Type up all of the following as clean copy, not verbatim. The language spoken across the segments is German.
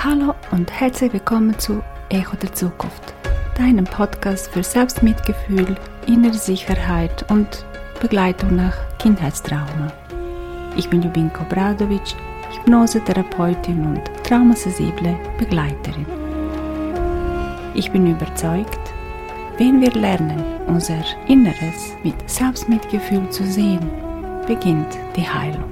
Hallo und herzlich willkommen zu Echo der Zukunft, deinem Podcast für Selbstmitgefühl, innere Sicherheit und Begleitung nach Kindheitstrauma. Ich bin Ljubinka Obradovic, Hypnosetherapeutin und traumasensible Begleiterin. Ich bin überzeugt, wenn wir lernen, unser Inneres mit Selbstmitgefühl zu sehen, beginnt die Heilung.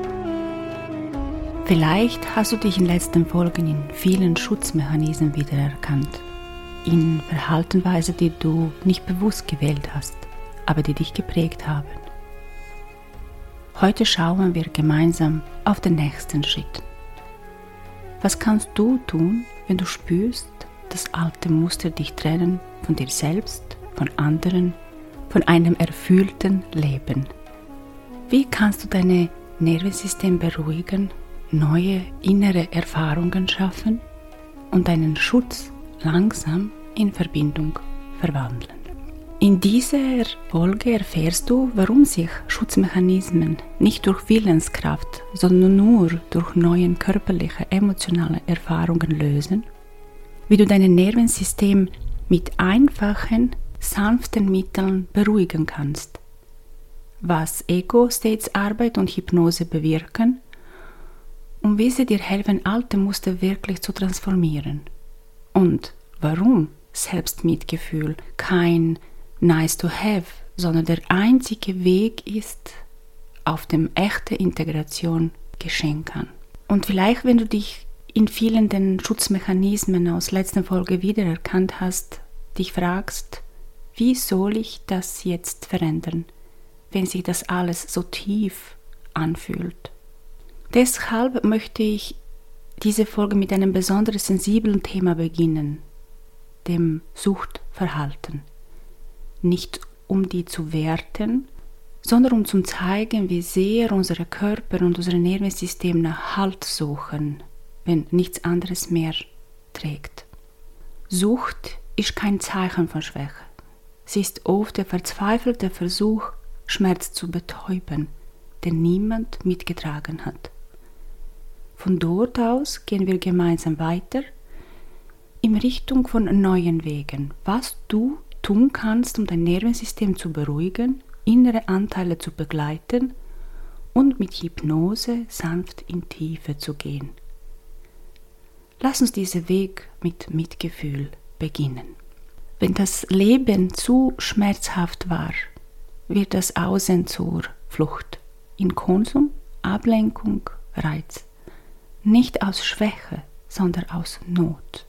Vielleicht hast du dich in den letzten Folgen in vielen Schutzmechanismen wiedererkannt, in Verhaltensweisen, die du nicht bewusst gewählt hast, aber die dich geprägt haben. Heute schauen wir gemeinsam auf den nächsten Schritt. Was kannst du tun, wenn du spürst, dass alte Muster dich trennen von dir selbst, von anderen, von einem erfüllten Leben? Wie kannst du dein Nervensystem beruhigen, neue innere Erfahrungen schaffen und deinen Schutz langsam in Verbindung verwandeln? In dieser Folge erfährst du, warum sich Schutzmechanismen nicht durch Willenskraft, sondern nur durch neue körperliche, emotionale Erfahrungen lösen, wie du dein Nervensystem mit einfachen, sanften Mitteln beruhigen kannst, was Ego-States-Arbeit und Hypnose bewirken und wie sie dir helfen, alte Muster wirklich zu transformieren. Und warum Selbstmitgefühl kein Nice to have, sondern der einzige Weg ist, auf dem echte Integration geschehen kann. Und vielleicht, wenn du dich in vielen den Schutzmechanismen aus letzter Folge wiedererkannt hast, dich fragst, wie soll ich das jetzt verändern, wenn sich das alles so tief anfühlt? Deshalb möchte ich diese Folge mit einem besonders sensiblen Thema beginnen, dem Suchtverhalten. Nicht um die zu werten, sondern um zu zeigen, wie sehr unser Körper und unser Nervensystem nach Halt suchen, wenn nichts anderes mehr trägt. Sucht ist kein Zeichen von Schwäche. Sie ist oft der verzweifelte Versuch, Schmerz zu betäuben, den niemand mitgetragen hat. Von dort aus gehen wir gemeinsam weiter in Richtung von neuen Wegen, was du tun kannst, um dein Nervensystem zu beruhigen, innere Anteile zu begleiten und mit Hypnose sanft in Tiefe zu gehen. Lass uns diesen Weg mit Mitgefühl beginnen. Wenn das Leben zu schmerzhaft war, wird das Außen zur Flucht in Konsum, Ablenkung, Reiz. Nicht aus Schwäche, sondern aus Not.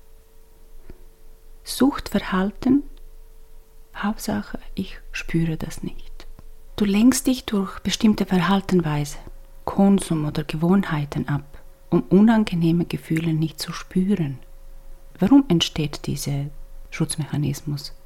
Suchtverhalten, Hauptsache, ich spüre das nicht. Du lenkst dich durch bestimmte Verhaltensweisen, Konsum oder Gewohnheiten ab, um unangenehme Gefühle nicht zu spüren. Warum entsteht dieser Schutzmechanismus?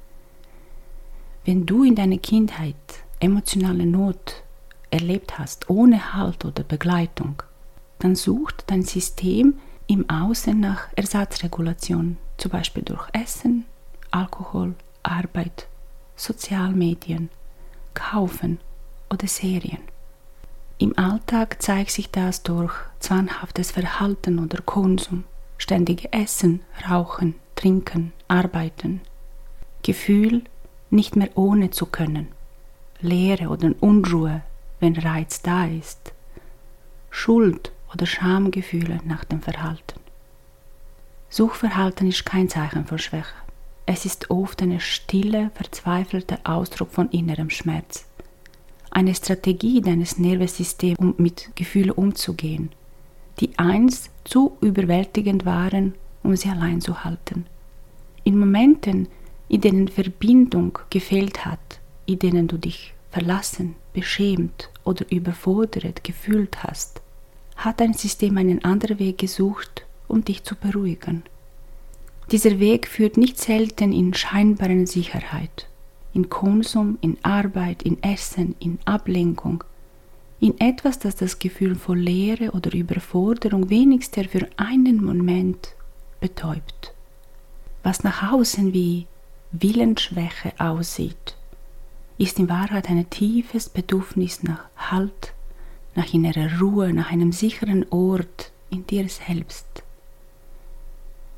Wenn du in deiner Kindheit emotionale Not erlebt hast, ohne Halt oder Begleitung, dann sucht dein System im Außen nach Ersatzregulation, zum Beispiel durch Essen, Alkohol, Arbeit, Sozialmedien, Kaufen oder Serien. Im Alltag zeigt sich das durch zwanghaftes Verhalten oder Konsum, ständige Essen, Rauchen, Trinken, Arbeiten, Gefühl, nicht mehr ohne zu können, Leere oder Unruhe, wenn Reiz da ist, Schuld oder Schamgefühle nach dem Verhalten. Suchtverhalten ist kein Zeichen von Schwäche. Es ist oft eine stille, verzweifelte Ausdruck von innerem Schmerz. Eine Strategie deines Nervensystems, um mit Gefühlen umzugehen, die einst zu überwältigend waren, um sie allein zu halten. In Momenten, in denen Verbindung gefehlt hat, in denen du dich verlassen, beschämt oder überfordert gefühlt hast, hat dein System einen anderen Weg gesucht, um dich zu beruhigen. Dieser Weg führt nicht selten in scheinbare Sicherheit, in Konsum, in Arbeit, in Essen, in Ablenkung, in etwas, das das Gefühl von Leere oder Überforderung wenigstens für einen Moment betäubt. Was nach außen wie Willensschwäche aussieht, ist in Wahrheit ein tiefes Bedürfnis nach Halt, nach innerer Ruhe, nach einem sicheren Ort in dir selbst.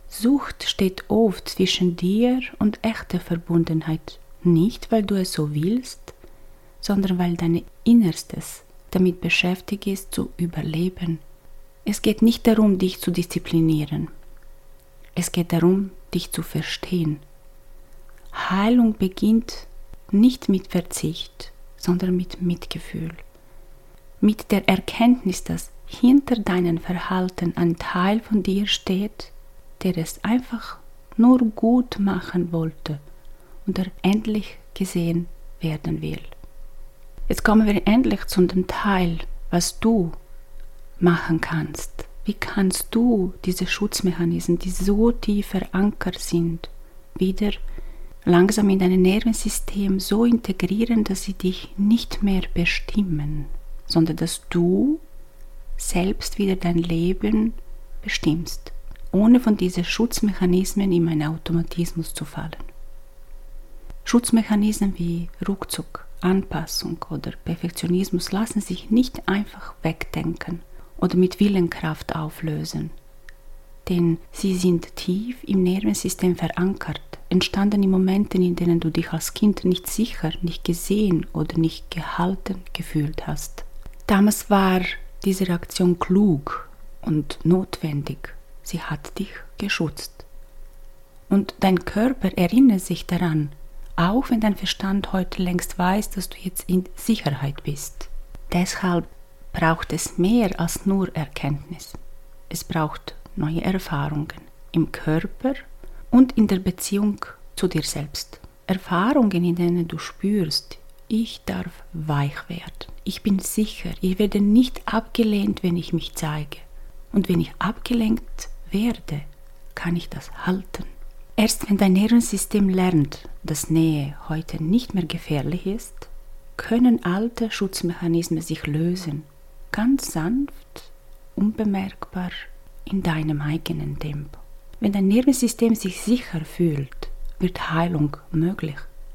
Sucht steht oft zwischen dir und echter Verbundenheit, nicht weil du es so willst, sondern weil dein Innerstes damit beschäftigt ist, zu überleben. Es geht nicht darum, dich zu disziplinieren. Es geht darum, dich zu verstehen. Heilung beginnt nicht mit Verzicht, sondern mit Mitgefühl. Mit der Erkenntnis, dass hinter deinem Verhalten ein Teil von dir steht, der es einfach nur gut machen wollte und er endlich gesehen werden will. Jetzt kommen wir endlich zu dem Teil, was du machen kannst. Wie kannst du diese Schutzmechanismen, die so tief verankert sind, wieder langsam in dein Nervensystem so integrieren, dass sie dich nicht mehr bestimmen, sondern dass du selbst wieder dein Leben bestimmst, ohne von diesen Schutzmechanismen in einen Automatismus zu fallen. Schutzmechanismen wie Rückzug, Anpassung oder Perfektionismus lassen sich nicht einfach wegdenken oder mit Willenkraft auflösen, denn sie sind tief im Nervensystem verankert, entstanden in Momenten, in denen du dich als Kind nicht sicher, nicht gesehen oder nicht gehalten gefühlt hast. Damals war diese Reaktion klug und notwendig. Sie hat dich geschützt. Und dein Körper erinnert sich daran, auch wenn dein Verstand heute längst weiß, dass du jetzt in Sicherheit bist. Deshalb braucht es mehr als nur Erkenntnis. Es braucht neue Erfahrungen im Körper und in der Beziehung zu dir selbst. Erfahrungen, in denen du spürst, ich darf weich werden. Ich bin sicher, ich werde nicht abgelehnt, wenn ich mich zeige. Und wenn ich abgelenkt werde, kann ich das halten. Erst wenn dein Nervensystem lernt, dass Nähe heute nicht mehr gefährlich ist, können alte Schutzmechanismen sich lösen. Ganz sanft, unbemerkbar, in deinem eigenen Tempo. Wenn dein Nervensystem sich sicher fühlt, wird Heilung möglich.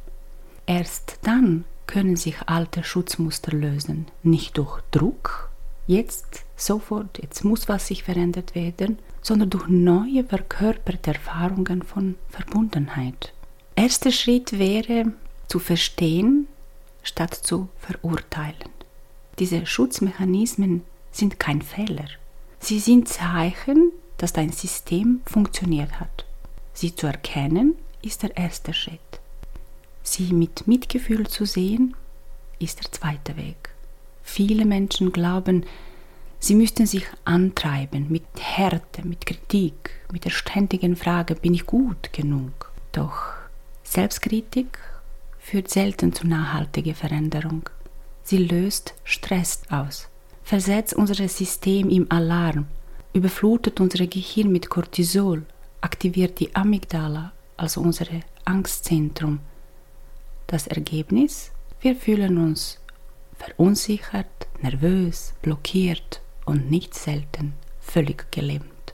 Erst dann können sich alte Schutzmuster lösen, nicht durch Druck, jetzt, sofort, jetzt muss was sich verändert werden, sondern durch neue verkörperte Erfahrungen von Verbundenheit. Erster Schritt wäre, zu verstehen, statt zu verurteilen. Diese Schutzmechanismen sind kein Fehler. Sie sind Zeichen, dass dein System funktioniert hat. Sie zu erkennen, ist der erste Schritt. Sie mit Mitgefühl zu sehen, ist der zweite Weg. Viele Menschen glauben, sie müssten sich antreiben mit Härte, mit Kritik, mit der ständigen Frage, bin ich gut genug? Doch Selbstkritik führt selten zu nachhaltiger Veränderung. Sie löst Stress aus, versetzt unser System im Alarm, überflutet unser Gehirn mit Cortisol, aktiviert die Amygdala, also unser Angstzentrum. Das Ergebnis? Wir fühlen uns verunsichert, nervös, blockiert und nicht selten völlig gelähmt.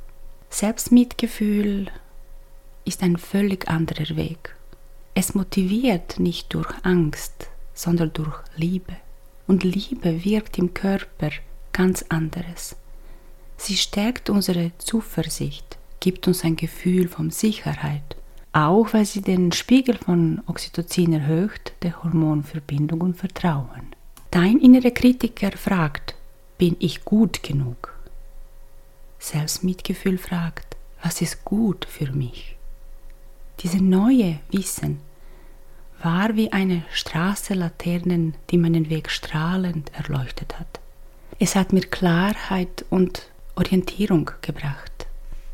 Selbstmitgefühl ist ein völlig anderer Weg. Es motiviert nicht durch Angst, sondern durch Liebe. Und Liebe wirkt im Körper ganz anderes. Sie stärkt unsere Zuversicht, gibt uns ein Gefühl von Sicherheit, auch weil sie den Spiegel von Oxytocin erhöht, der Hormon für Bindung und Vertrauen. Dein innerer Kritiker fragt, bin ich gut genug? Selbstmitgefühl fragt, was ist gut für mich? Diese neue Wissen war wie eine Straßenlaterne, die meinen Weg strahlend erleuchtet hat. Es hat mir Klarheit und Orientierung gebracht.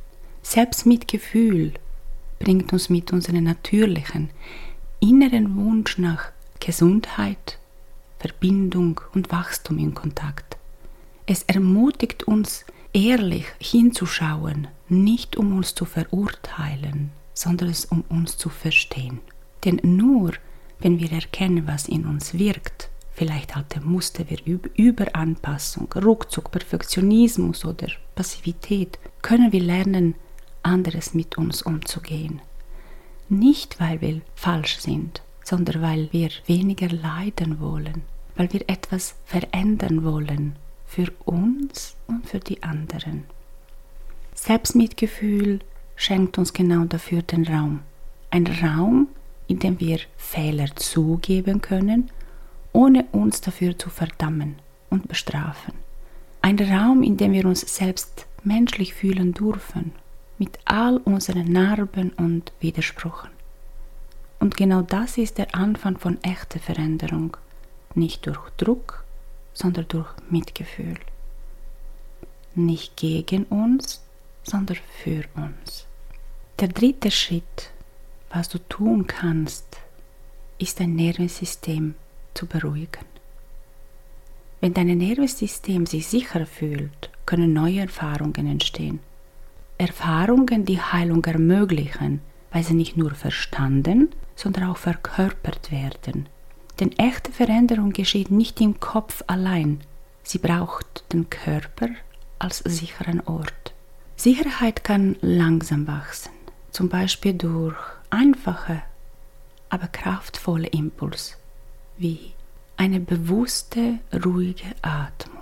Selbstmitgefühl bringt uns mit unserem natürlichen, inneren Wunsch nach Gesundheit, Verbindung und Wachstum in Kontakt. Es ermutigt uns, ehrlich hinzuschauen, nicht um uns zu verurteilen, sondern um uns zu verstehen. Denn nur, wenn wir erkennen, was in uns wirkt, vielleicht alte Muster wie Überanpassung, Rückzug, Perfektionismus oder Passivität, können wir lernen, anderes mit uns umzugehen. Nicht, weil wir falsch sind, sondern weil wir weniger leiden wollen, weil wir etwas verändern wollen für uns und für die anderen. Selbstmitgefühl schenkt uns genau dafür den Raum. Ein Raum, in dem wir Fehler zugeben können, ohne uns dafür zu verdammen und bestrafen. Ein Raum, in dem wir uns selbst menschlich fühlen dürfen, mit all unseren Narben und Widersprüchen. Und genau das ist der Anfang von echter Veränderung. Nicht durch Druck, sondern durch Mitgefühl. Nicht gegen uns, sondern für uns. Der dritte Schritt, was du tun kannst, ist dein Nervensystem zu beruhigen. Wenn dein Nervensystem sich sicher fühlt, können neue Erfahrungen entstehen. Erfahrungen, die Heilung ermöglichen, weil sie nicht nur verstanden, sondern auch verkörpert werden. Denn echte Veränderung geschieht nicht im Kopf allein. Sie braucht den Körper als sicheren Ort. Sicherheit kann langsam wachsen, zum Beispiel durch einfache, aber kraftvolle Impuls, wie eine bewusste, ruhige Atmung.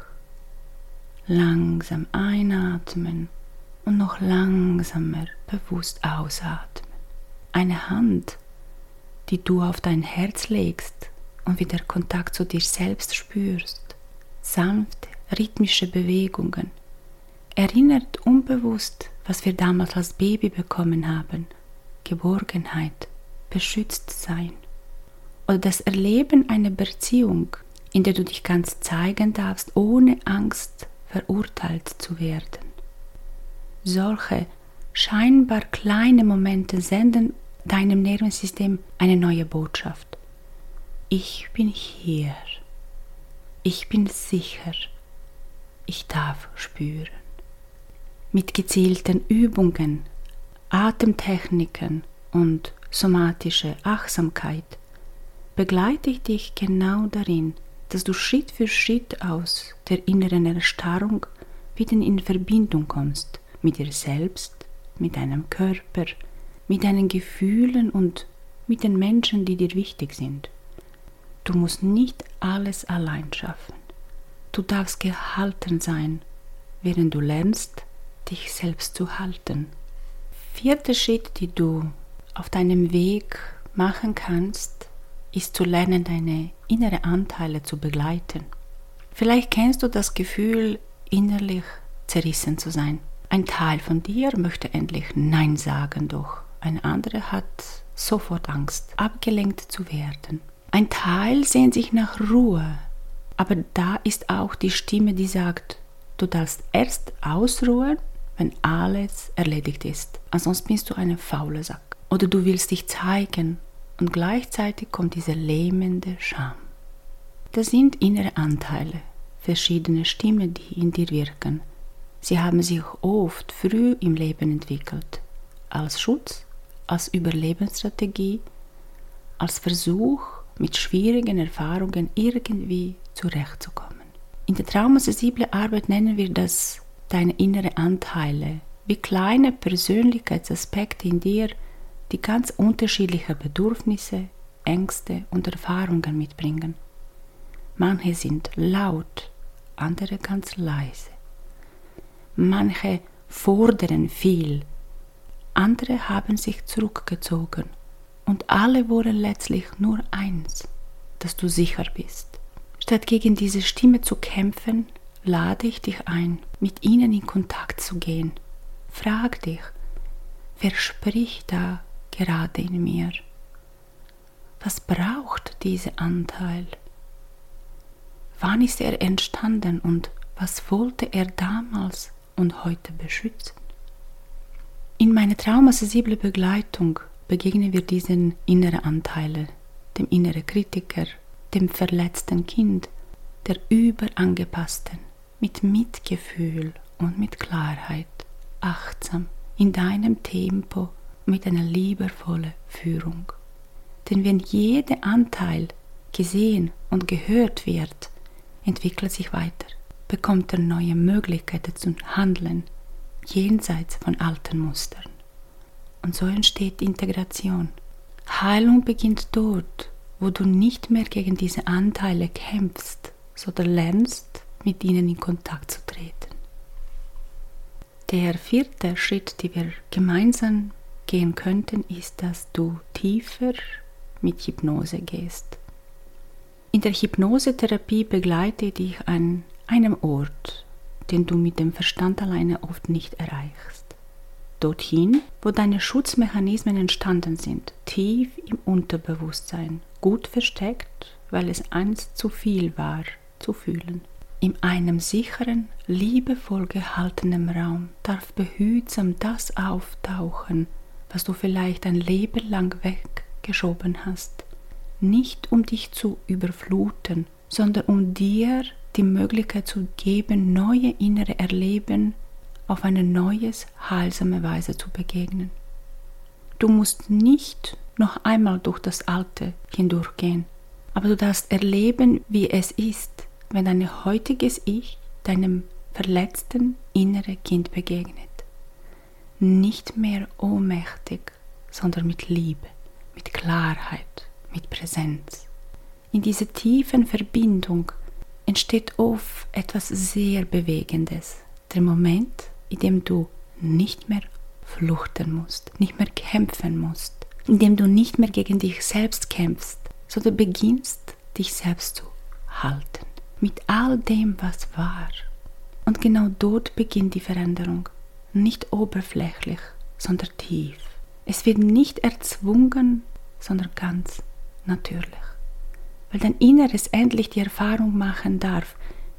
Langsam einatmen und noch langsamer bewusst ausatmen. Eine Hand, die du auf dein Herz legst und wieder Kontakt zu dir selbst spürst. Sanfte, rhythmische Bewegungen. Erinnert unbewusst, was wir damals als Baby bekommen haben. Geborgenheit, beschützt sein. Oder das Erleben einer Beziehung, in der du dich ganz zeigen darfst, ohne Angst verurteilt zu werden. Solche scheinbar kleine Momente senden deinem Nervensystem eine neue Botschaft. Ich bin hier. Ich bin sicher. Ich darf spüren. Mit gezielten Übungen, Atemtechniken und somatischer Achtsamkeit begleite ich dich genau darin, dass du Schritt für Schritt aus der inneren Erstarrung wieder in Verbindung kommst mit dir selbst, mit deinem Körper, mit deinen Gefühlen und mit den Menschen, die dir wichtig sind. Du musst nicht alles allein schaffen. Du darfst gehalten sein, während du lernst, dich selbst zu halten. Vierter Schritt, den du auf deinem Weg machen kannst, ist zu lernen, deine inneren Anteile zu begleiten. Vielleicht kennst du das Gefühl, innerlich zerrissen zu sein. Ein Teil von dir möchte endlich Nein sagen, doch ein anderer hat sofort Angst, abgelenkt zu werden. Ein Teil sehnt sich nach Ruhe, aber da ist auch die Stimme, die sagt, du darfst erst ausruhen, wenn alles erledigt ist. Ansonsten bist du ein fauler Sack. Oder du willst dich zeigen und gleichzeitig kommt diese lähmende Scham. Das sind innere Anteile, verschiedene Stimmen, die in dir wirken. Sie haben sich oft früh im Leben entwickelt, als Schutz, als Überlebensstrategie, als Versuch, mit schwierigen Erfahrungen irgendwie zurechtzukommen. In der traumasensiblen Arbeit nennen wir das deine inneren Anteile, wie kleine Persönlichkeitsaspekte in dir, die ganz unterschiedliche Bedürfnisse, Ängste und Erfahrungen mitbringen. Manche sind laut, andere ganz leise. Manche fordern viel, andere haben sich zurückgezogen und alle wollen letztlich nur eins, dass du sicher bist. Statt gegen diese Stimme zu kämpfen, lade ich dich ein, mit ihnen in Kontakt zu gehen. Frag dich, wer spricht da gerade in mir? Was braucht dieser Anteil? Wann ist er entstanden und was wollte er damals und heute beschützen? In meiner traumasensiblen Begleitung begegnen wir diesen inneren Anteilen, dem inneren Kritiker, dem verletzten Kind, der Überangepassten, mit Mitgefühl und mit Klarheit, achtsam, in deinem Tempo, mit einer liebevollen Führung. Denn wenn jeder Anteil gesehen und gehört wird, entwickelt sich weiter, bekommt er neue Möglichkeiten zum Handeln, jenseits von alten Mustern. Und so entsteht Integration. Heilung beginnt dort, wo du nicht mehr gegen diese Anteile kämpfst, sondern lernst, mit ihnen in Kontakt zu treten. Der 4. Schritt, den wir gemeinsam gehen könnten, ist, dass du tiefer mit Hypnose gehst. In der Hypnosetherapie begleite dich an einem Ort, den du mit dem Verstand alleine oft nicht erreichst. Dorthin, wo deine Schutzmechanismen entstanden sind, tief im Unterbewusstsein, gut versteckt, weil es einst zu viel war, zu fühlen. In einem sicheren, liebevoll gehaltenen Raum darf behutsam das auftauchen, was du vielleicht ein Leben lang weggeschoben hast. Nicht um dich zu überfluten, sondern um dir die Möglichkeit zu geben, neue innere Erleben auf eine neues, heilsame Weise zu begegnen. Du musst nicht noch einmal durch das Alte hindurchgehen, aber du darfst erleben, wie es ist, wenn dein heutiges Ich deinem verletzten inneren Kind begegnet. Nicht mehr ohnmächtig, sondern mit Liebe, mit Klarheit, mit Präsenz. In dieser tiefen Verbindung entsteht oft etwas sehr Bewegendes. Der Moment, in dem du nicht mehr fluchten musst, nicht mehr kämpfen musst, in dem du nicht mehr gegen dich selbst kämpfst, sondern beginnst, dich selbst zu halten. Mit all dem, was war. Und genau dort beginnt die Veränderung. Nicht oberflächlich, sondern tief. Es wird nicht erzwungen, sondern ganz natürlich. Weil dein Inneres endlich die Erfahrung machen darf,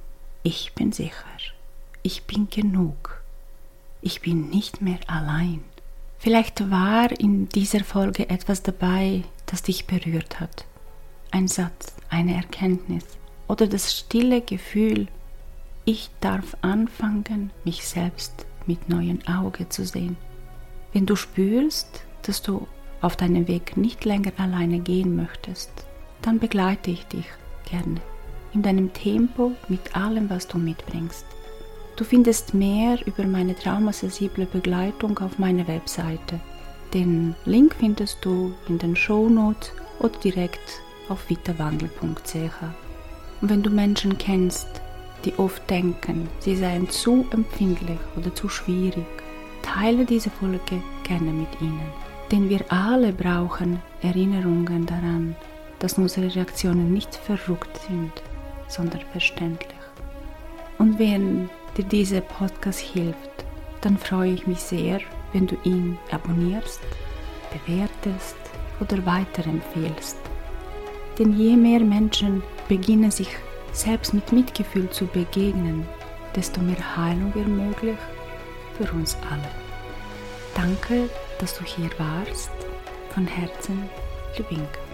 ich bin sicher, ich bin genug, ich bin nicht mehr allein. Vielleicht war in dieser Folge etwas dabei, das dich berührt hat. Ein Satz, eine Erkenntnis oder das stille Gefühl, ich darf anfangen, mich selbst mit neuen Augen zu sehen. Wenn du spürst, dass du auf deinem Weg nicht länger alleine gehen möchtest, dann begleite ich dich gerne in deinem Tempo mit allem, was du mitbringst. Du findest mehr über meine traumasensible Begleitung auf meiner Webseite. Den Link findest du in den Shownotes oder direkt auf vitawandel.ch. Und wenn du Menschen kennst, die oft denken, sie seien zu empfindlich oder zu schwierig, teile diese Folge gerne mit ihnen. Denn wir alle brauchen Erinnerungen daran, dass unsere Reaktionen nicht verrückt sind, sondern verständlich. Und wenn dir dieser Podcast hilft, dann freue ich mich sehr, wenn du ihn abonnierst, bewertest oder weiterempfehlst. Denn je mehr Menschen beginnen, sich selbst mit Mitgefühl zu begegnen, desto mehr Heilung wird möglich für uns alle. Danke, dass du hier warst. Von Herzen, Ljubinka.